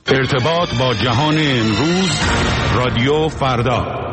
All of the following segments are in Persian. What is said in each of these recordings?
ارتباط با جهان امروز، رادیو فردا.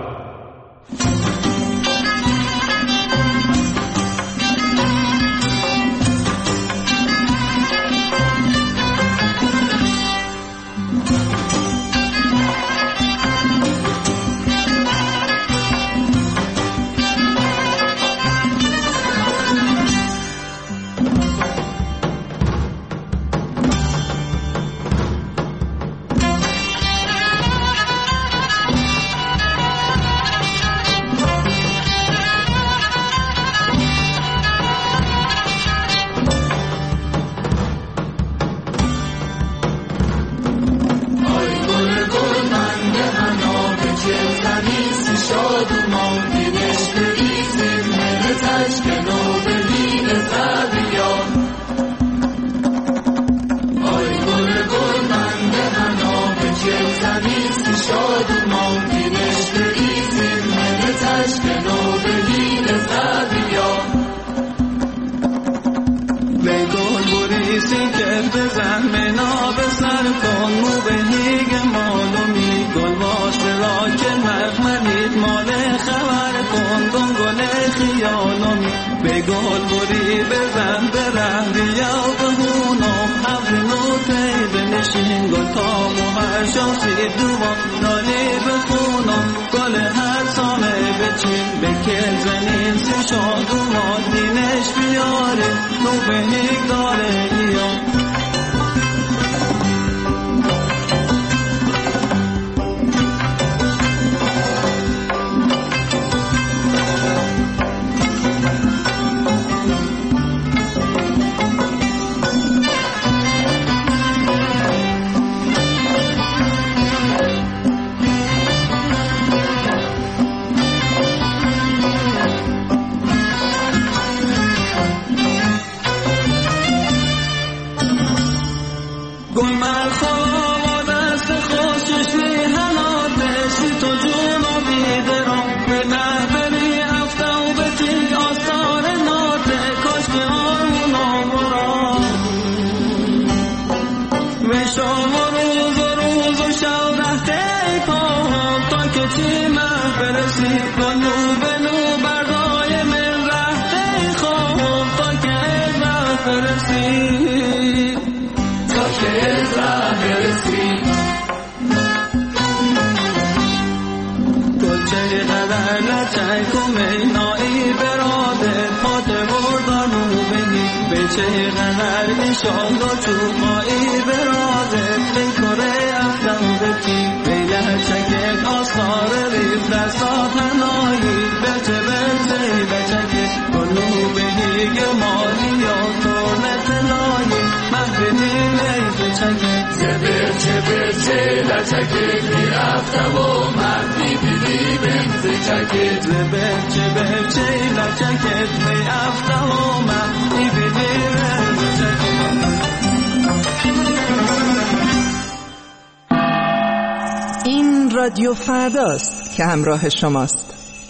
این رادیو فرداست که همراه شماست.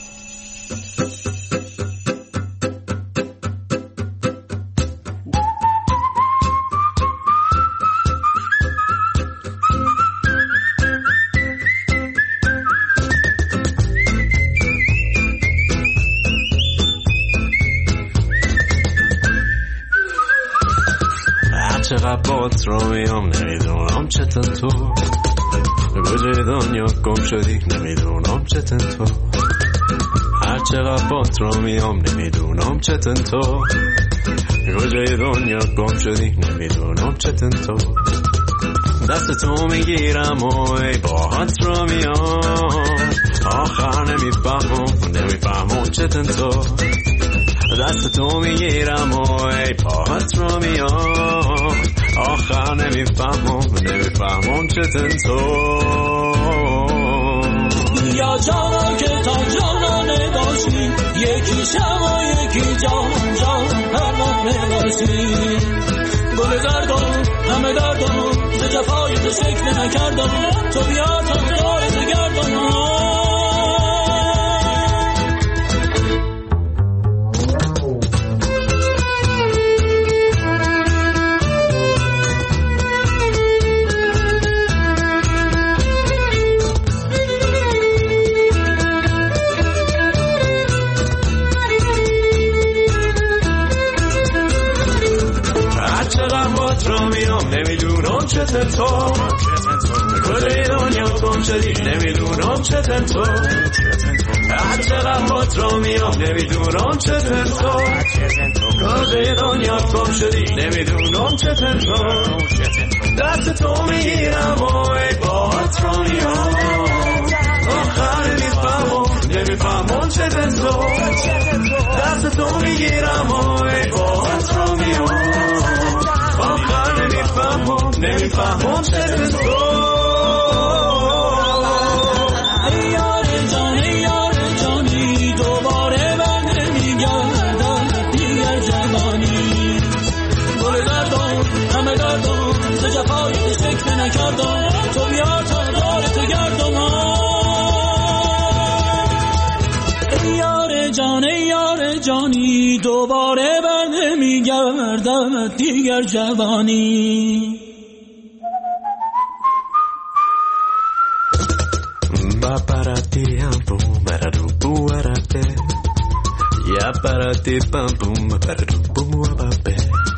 چقدر بات رو میام نمیدونم چطور تو کجای دنیا گم شدی نمیدونم چطور تو هر چقدر بات رو میام نمیدونم چطور تو کجای دنیا گم شدی نمیدونم چطور تو دست تو میگیرم و ای باهات رو میام آخر نمیفهمم چطور تو دست تو میگیرم و ای پاهات رو میام آخر نمیفهمم چطور تو یا جانا که تا جانا نداشتی یکی شم و یکی جان هر وقت نداشتی گل دردم همه دردم ز جفای تو شکل نکردم تو بیا تا دارت گردم چته تو کجای دنیا گم شدی نمیدونم چته تو هر چقدر بات را میام نمیدونم چته تو کجای دنیا گم شدی نمیدونم چته تو دست تو میگیرم و ای بات را میام آخر نمیفهمم چته تو دست تو میگیرم و ای بات را میام آخر نمیفهمم چته تو تو بیار تا دار تو گردم ای یار جانی دوباره بر نمیگردم دیگر جوانی با پراتی هم بوم برادو بوارده یا پراتی پم بوم برادو بوارده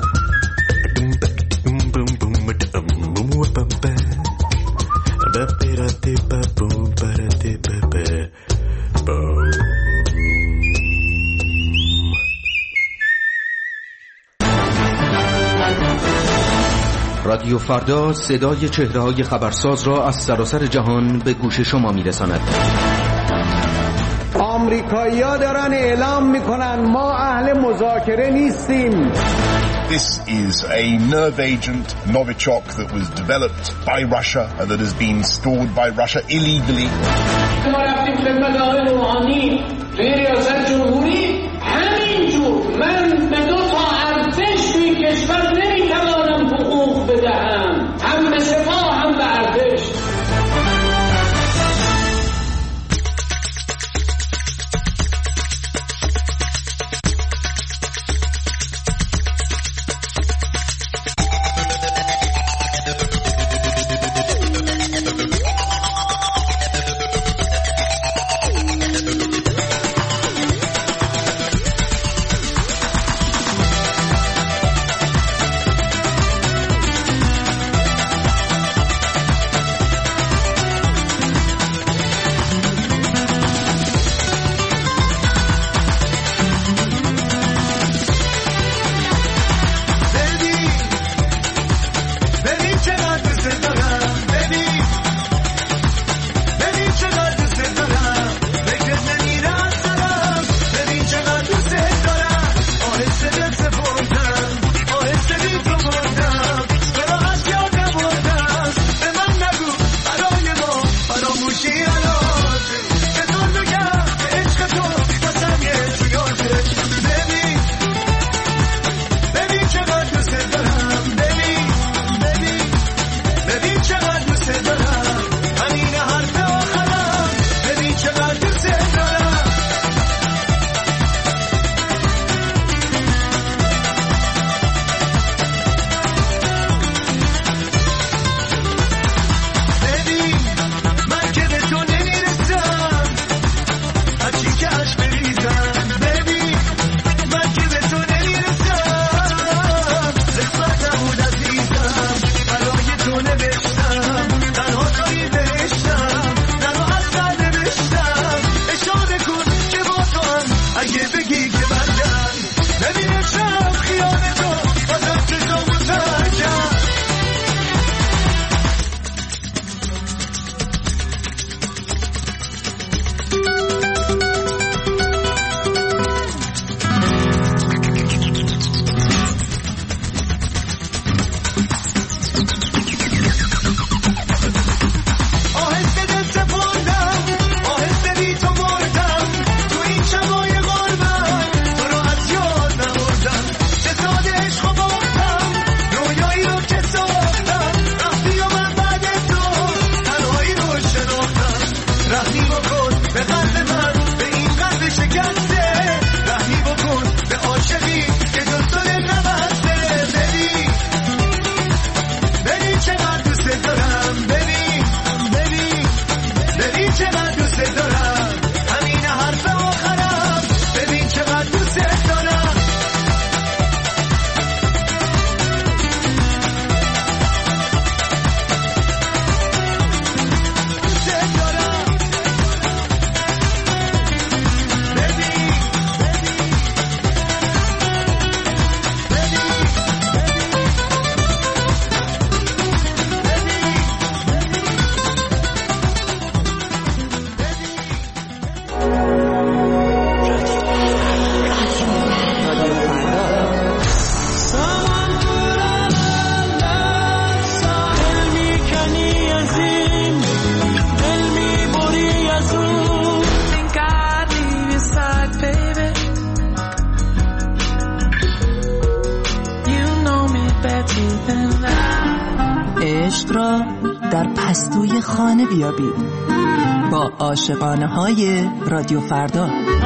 رادیو فردا صدای چهره‌های خبرساز را از سراسر جهان به گوش شما می‌رساند. آمریکایی‌ها دارن اعلام می‌کنن ما اهل مذاکره نیستیم. This is a nerve agent, Novichok, that was developed by Russia and that has been stored by Russia illegally. ما رفتیم خدمت آقای روحانی توی ریاست جمهوری همینجور من به 2 تا ارتش توی کشور نمیتوانم حقوق بدهم هم به سپاه هم به ارتش. را در پستوی خانه بیابید با عاشقانه های رادیو فردا.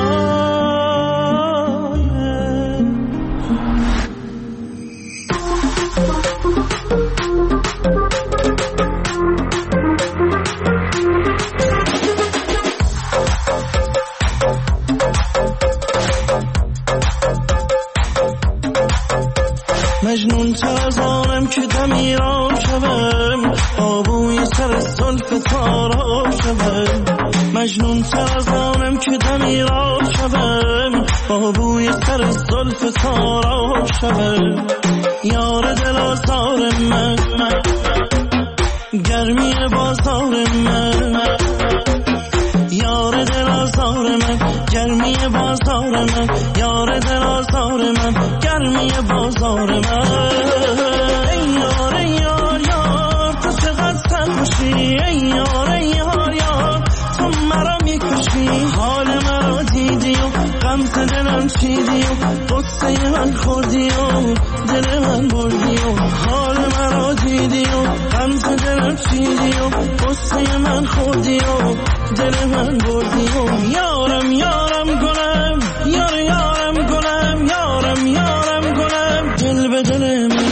مجنون تازانم که دمیران شوم، آبوی سر زلف تارا شوم. مجنون تازانم که دمیران شوم، آبوی سر زلف تارا شوم. یار دل آزار من، گرمی بازار من. یار دل آزار من، گرمی بازار من. یار دل آزار من، گرمی بازار من. ای یار ای یار یار تو چقدر سرخوشی. ای یار ای یار یار تو مرا میکشی. حال مرا دیدی و غمت دلم چیدی و قصه من خوردی و دل من بردی و حال مرا دیدی و غمت دلم چیدی و قصه من خوردی و دل من بردی و یارم یارم گلم یار یارم گلم یارم یارم گلم دل به دل من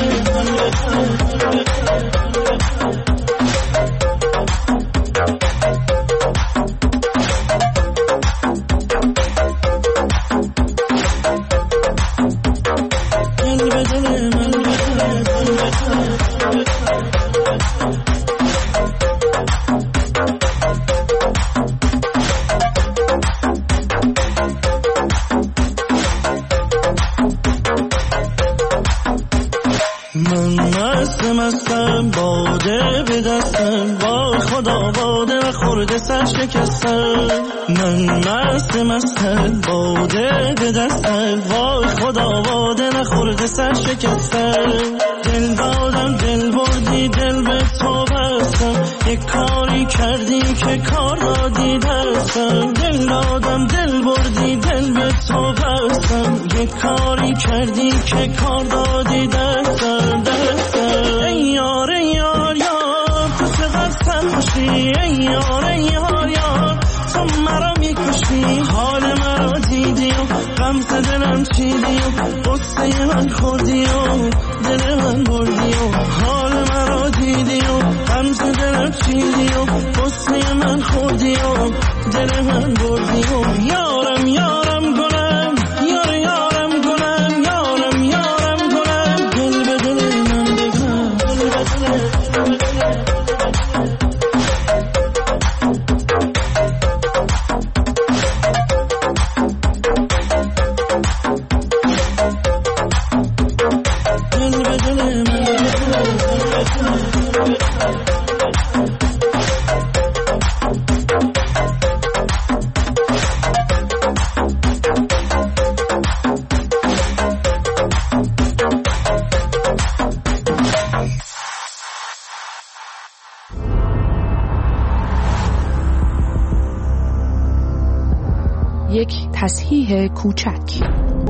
مستم باده به دستم وای خدا باده و خورده سر شکستم. من مستم باده به دستم وای خدا باده و خورده سر شکستم. دل دادم دل بردی دل به تو بستم. یک کاری کردی که کار دادی دستم. دل دادم دل بردی دل به تو بستم. یک کاری کردی که کار دادی دستم. ای یار ای یار یار تو چقدر سرخوشی. ای یار ای یار یار تو مرا میکشی. حال مرا دیدی و غمت دلم چیدی و قصه من خوردی و دل من بردی و حال مرا دیدی و غمت دلم چیدی و قصه من خوردی و دل من بردی و یارم یارم گلم یار یارم گلم یارم یارم گلم دل به دل من بگم دل به دل. یک تصحیح کوچک.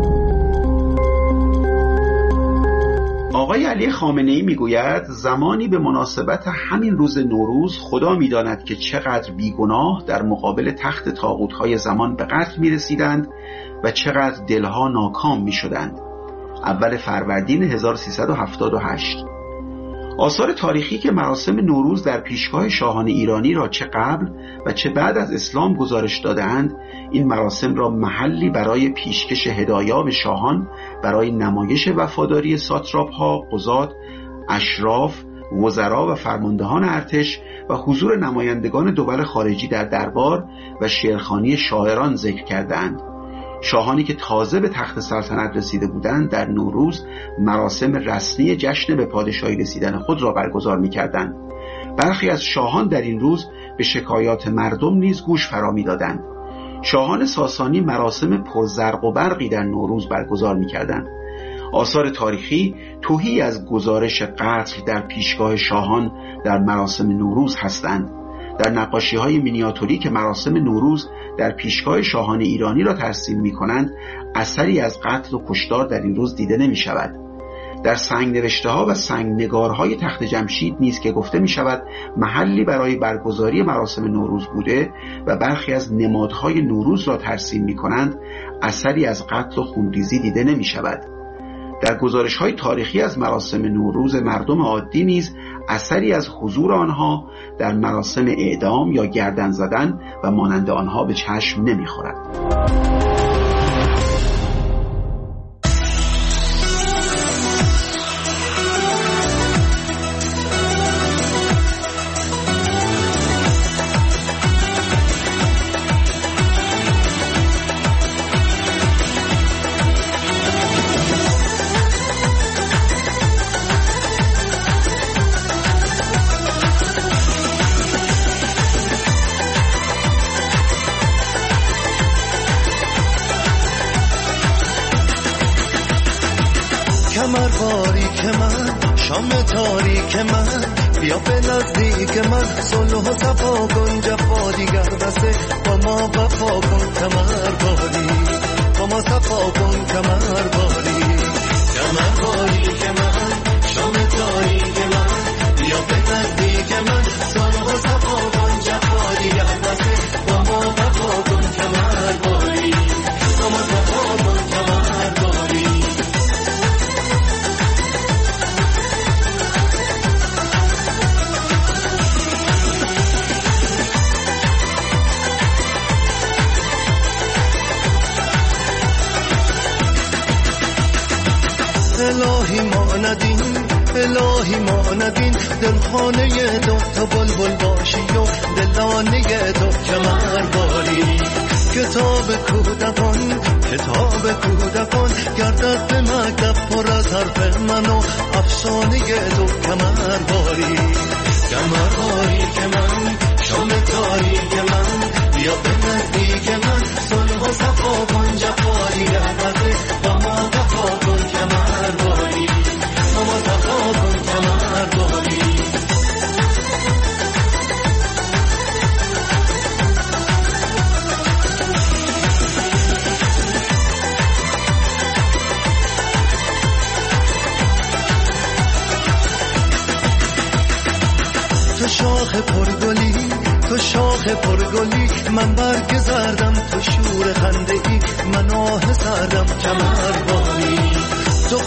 آقای علی خامنه‌ای میگوید زمانی به مناسبت همین روز نوروز خدا میداند که چقدر بیگناه در مقابل تخت طاغوت‌های زمان به قتل میرسیدند و چقدر دلها ناکام میشدند. اول فروردین 1378. آثار تاریخی که مراسم نوروز در پیشگاه شاهان ایرانی را چه قبل و چه بعد از اسلام گزارش داده‌اند، این مراسم را محلی برای پیشکش هدایا به شاهان، برای نمایش وفاداری ساتراپ‌ها، قضات، اشراف، وزرا و فرماندهان ارتش و حضور نمایندگان دول خارجی در دربار و شعرخوانی شاعران ذکر کردند. شاهانی که تازه به تخت سلطنت رسیده بودند در نوروز مراسم رسمی جشن به پادشاهی رسیدن خود را برگزار می‌کردند. برخی از شاهان در این روز به شکایات مردم نیز گوش فرا می‌دادند. شاهان ساسانی مراسم پرزرق و برقی در نوروز برگزار می‌کردند. آثار تاریخی تهی از گزارش قتل در پیشگاه شاهان در مراسم نوروز هستند. در نقاشی‌های مینیاتوری که مراسم نوروز در پیشگاه شاهان ایرانی را ترسیم می‌کنند، اثری از قتل و کشتار در این روز دیده نمی‌شود. در سنگ نوشته ها و سنگ نگارهای تخت جمشید نیز که گفته می شود محلی برای برگزاری مراسم نوروز بوده و برخی از نمادهای نوروز را ترسیم می کنند، اثری از قتل و خونریزی دیده نمی شود. در گزارش‌های تاریخی از مراسم نوروز مردم عادی نیز اثری از حضور آنها در مراسم اعدام یا گردن زدن و مانند آنها به چشم نمی‌خورد. باریک من شام تاریک من بیا به نزدیک من صلح و صفا کن جفا دیگر بسه با ما وفا کن کمر باری با ما صفا کن کمر باری کمر باریک من شام تاریک من بیا به نزدیک من صلح و صفا کن جفا دیگر بسه با ما وفا کن کمر باری با ما صفا کن کمر باری. الهی ما ندین الهی ما ندین دلخانه تو تا بلبل باشی و دلانه تو کمر باری کتاب کودکان گردد به مکتب پر از حرف من و افسانه تو کمر باری که من شام تاریک من بیا به نزدیک من صلح و صفا کن جفا دیگر بسه با ما وفا کن کمر باری با ما صفا کن کمر باری. تو شاخ پرگلی من برگ زردم تو شور خنده ای من آه سردم کمر باری تو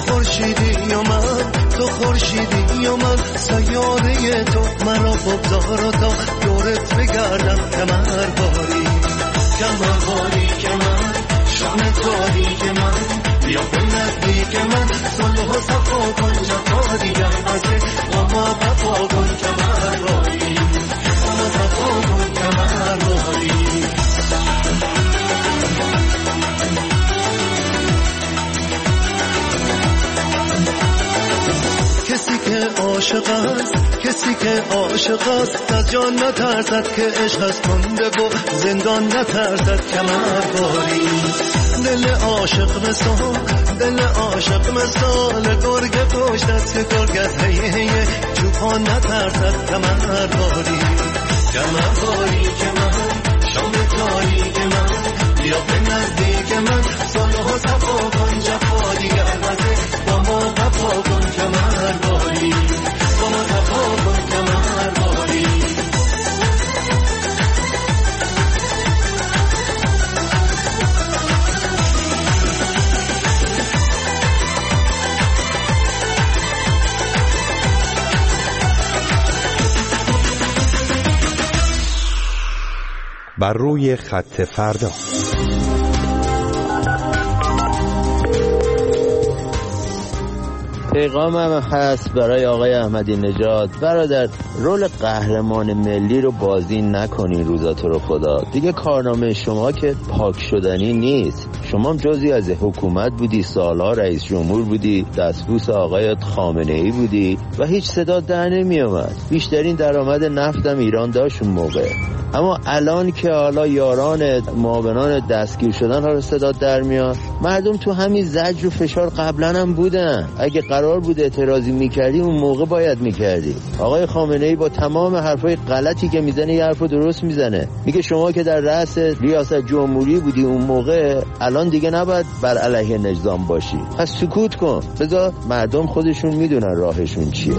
خورشیدی و من سیاره تو مرا بگذار و تا دورت بگردم کمر باری که من شام تاریک من بیا به نزدیک من صلح و صفا کن جفا دیگر بسه با ما وفا کن کمر باری با ما صفا کن کمر باری. کسی که عاشق است از جان نترسد که عشق از کنده و زندان نترسد کمر باری دل عاشق مثال گرگ پشت است که گرگ از هیه چوپان نترسد کمر باری که من شام تاریک من بیا به نزدیک من صلح و صفا کن جفا دیگر بسه با ما وفا کن کمر باری با ما صفا کن کمر باری. بر روی خط فردا. پیغامم هست برای آقای احمدی نژاد: برادر، رول قهرمان ملی رو بازی نکنین روزاتو رو خدا. دیگه کارنامه شما که پاک شدنی نیست. شما هم جزئی از حکومت بودی، سالها رئیس جمهور بودی، دستبوس آقای خامنه‌ای بودی و هیچ صدا در نمی اومد. بیشترین درآمد نفتم ایران داشت اون موقع. اما الان که حالا یاران معاونان دستگیر شدن ها رو صدا در میاد، مردم تو همین زجر و فشار قبلا هم بودن. اگه قرار بود اعتراضی میکردی اون موقع باید میکردی. آقای خامنه‌ای با تمام حرفای غلطی که میزنه یه حرفو درست میزنه. میگه شما که در رأس ریاست جمهوری بودی اون موقع، الان دیگه نباید بر علیه نظام باشی. پس سکوت کن، بذار مردم خودشون میدونن راهشون چیه.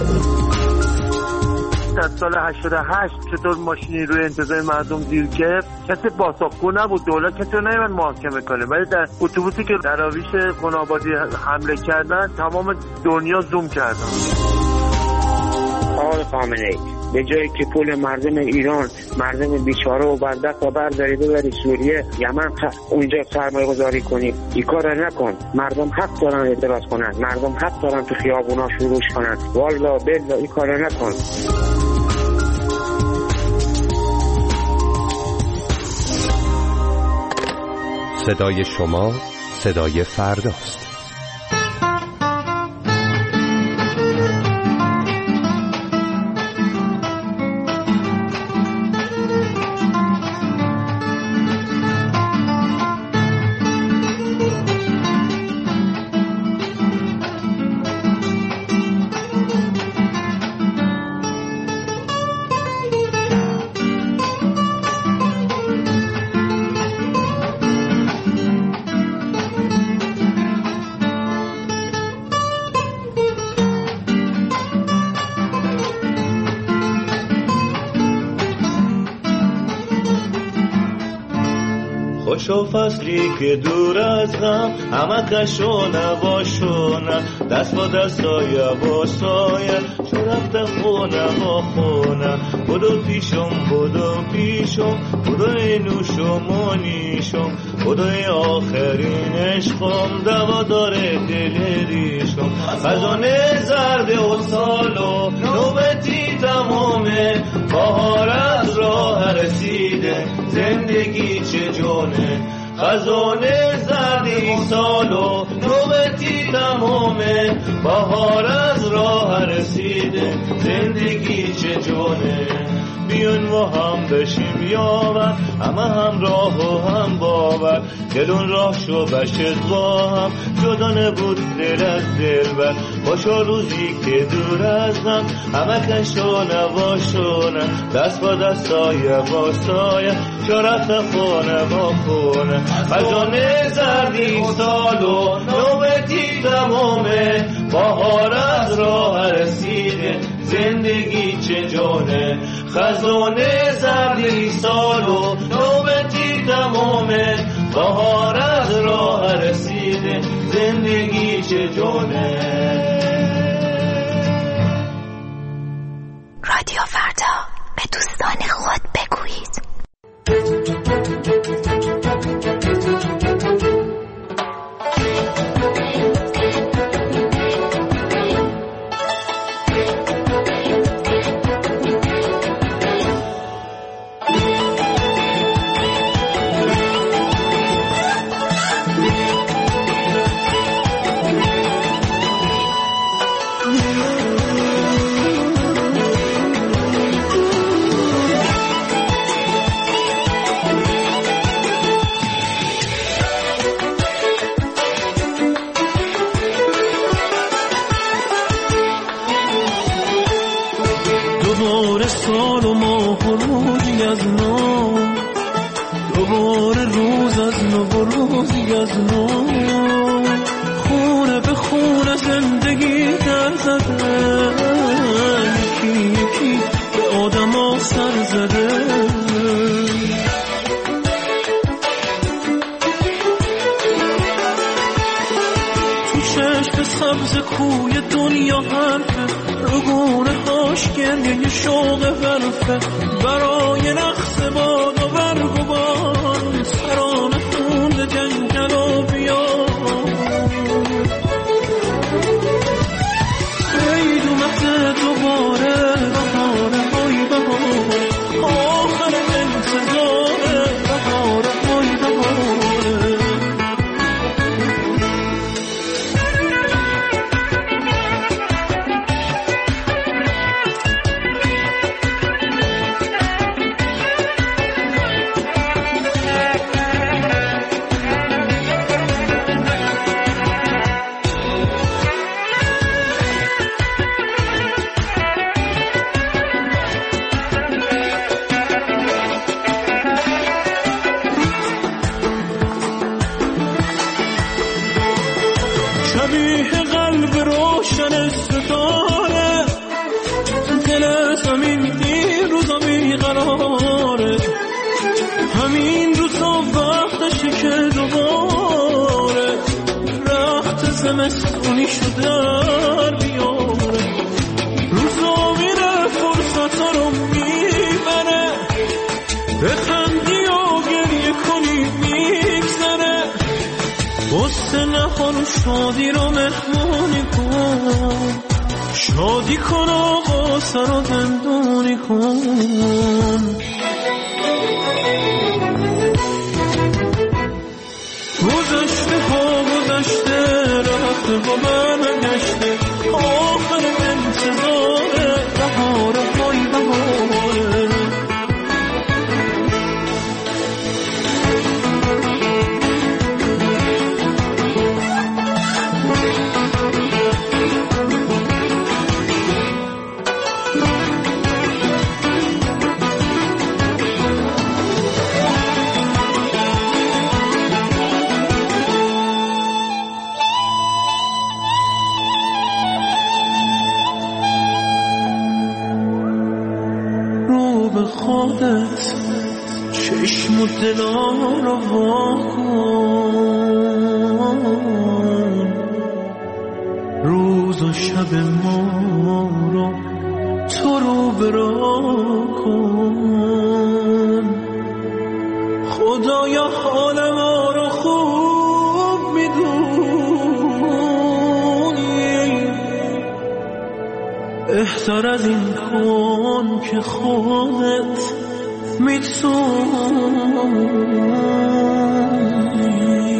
در سال 88 چطور ماشینی روی انتظار مردم گیر کرد، کسی پاسخگو نبود، دولت کسی رو نمی‌اند محاکمه کنه، ولی در اتوبوسی که دراویش خونابادی حمله کردن تمام دنیا زوم کردن. آقای خامنه‌ای به جایی که پول مردم ایران، مردم بیچاره و بدبخت رو برداری ببری سوریه، یمن، اونجا سرمایه گذاری کنی، این کار نکن. مردم حق دارن اعتراض کنن، مردم حق دارن تو خیابونا شروع کنن. والا بلا این کار نکن. صدای شما صدای فرداست. خوشو فصلی که دور از غم، همه کشو نباشونه، دست با دستای باسایه، چو رفته خونه با خونه. بدو پیشم بدوی نوشم و نیشم، بدوی آخرین عشقم، دوا داره دل ریشم. خزانه زرد و سال و نوبتی تمامه، بهار از راه رسیده، زندگی چه جونه. خزانه زردی سال و نوبتی تمامه، بهار از راه رسیده، زندگی چه جونه. بیون و هم بشیم یاور، همه هم راه و هم باور، دلون راه شو بشت با هم، جدا نبود دل از دل بر. باشا روزی که دور از هم، همه کشو نباشونه، دست با دستای باسایه، شرط خونه با خونه. خزانه زردی سال و نوبتی تمامه، بهار از راه رسیده، زندگی چه جونه. خزانه زردی سال و نوبتی تمامه، بهار از راه رسیده، زندگی چه جونه. رادیو فردا، به دوستان خود بگویید. دوباره سال و ماه و روزی از نو، دوباره روز از نو و روزی از نو. خونه به خونه زندگی در زده، یکی یکی به آدم ها سر زده. تو چشم سبز کوی دنیا حرفه، رگونه هاش گریه شوق برفه، برای رقص باد و برگ و بار، سران خون جنگل و بیار. عید اومده دوباره، بهاره های بهاره، آخر انتظاره، بهاره های بهاره. زمستونی شو در بیاره، روزا میره فرصتا رو میبره، بخندی و گریه کنی میگذره، غصه نخور و شادی رو مهمونی کن، شادی کن و غصه رو زندونی کن. گذشته ها گذشته رفته با برگشته، آخر انتظار بهاره های بهاره. خودت چشم و دلا رو واکن، روز و شب ما رو تو رو برا کن. خدایا حال ما رو خوب میدونی، بهتر از این کن که خودت میتونی.